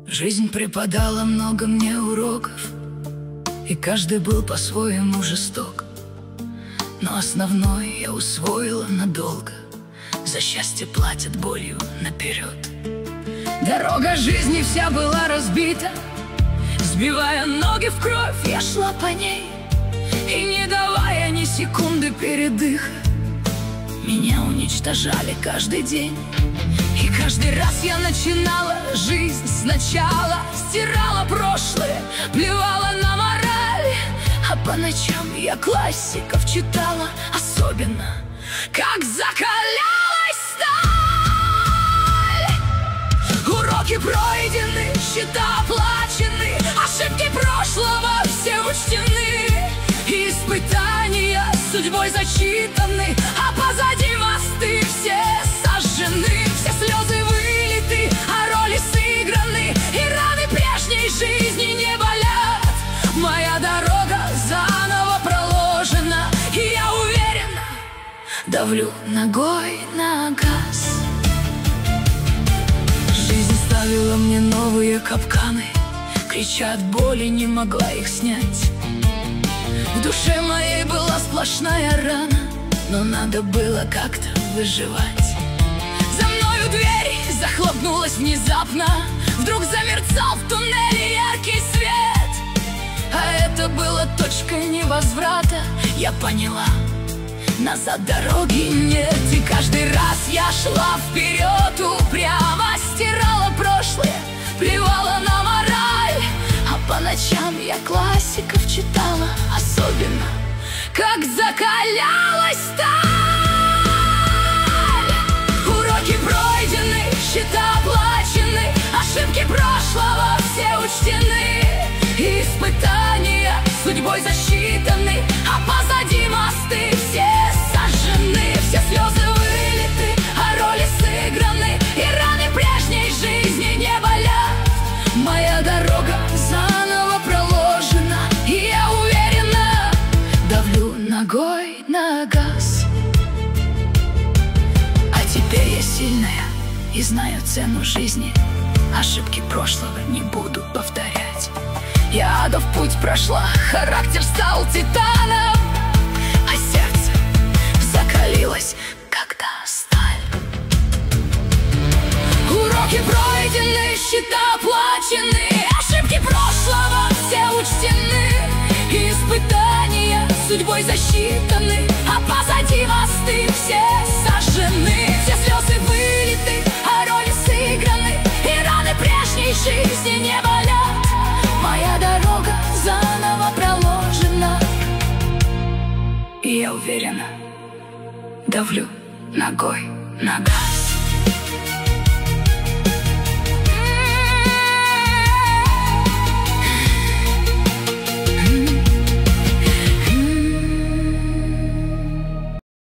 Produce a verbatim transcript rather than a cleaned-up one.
Жизнь преподала много мне уроков, и каждый был по-своему жесток. Но основной я усвоила надолго: за счастье платят болью наперед. Дорога жизни вся была разбита, сбивая ноги в кровь, я шла по ней, и не давая ни секунды передыха. Меня уничтожали каждый день, и каждый раз я начинала жизнь сначала. Стирала прошлое, плевала на мораль, а по ночам я классиков читала. Особенно, как закалялась сталь. Уроки пройдены, счета оплачены, ошибки прошлого все учтены, и испытания судьбой зачитаны, а позади мосты все сожжены. Все слезы вылиты, а роли сыграны, и раны прежней жизни не болят. Моя дорога заново проложена, и я уверенно давлю ногой на газ. Жизнь ставила мне новые капканы, крича от боли, не могла их снять. В душе моей была сплошная рана, но надо было как-то выживать. За мною дверь захлопнулась внезапно, вдруг замерцал в туннеле яркий свет. А это было точкой невозврата. Я поняла, назад дороги нет. И каждый раз я шла вперед упрямо, стирала прошлое, плевала на мораль, а по ночам я классиков читала. Особенно, как закалялась сталь. Уроки пройдены, счета оплачены, ошибки прошлого все учтены, и испытания судьбой засчитаны, а позади мосты все сожжены. Все слезы вылиты, а роли сыграны, и раны прежней жизни не болят. Моя дорога заново проложена, и я уверенно давлю ногой на газ. А теперь я сильная и знаю цену жизни, ошибки прошлого не буду повторять. Я адов путь прошла, характер стал титаном, а сердце закалилось, когда сталь. Уроки пройдены, счета оплачены, ошибки прошлого все учтены, и испытания судьбой засчитаны, а позади мосты все сожжены. Все слезы вылиты, а роли сыграны, и раны прежней жизни не болят. Моя дорога заново проложена, и я уверенно давлю ногой на газ.